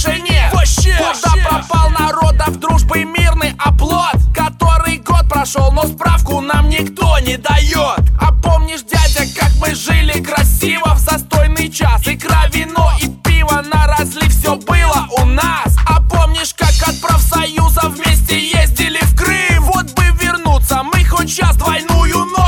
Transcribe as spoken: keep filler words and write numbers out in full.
больше нет. Вообще, куда вообще пропал народов дружбы мирный оплот? Который год прошел, но справку нам никто не дает. А помнишь, дядя, как мы жили красиво в застойный час? Икра, вино и пиво на разлив, все было у нас. А помнишь, как от профсоюза вместе ездили в Крым? Вот бы вернуться, мы хоть сейчас двойную ночь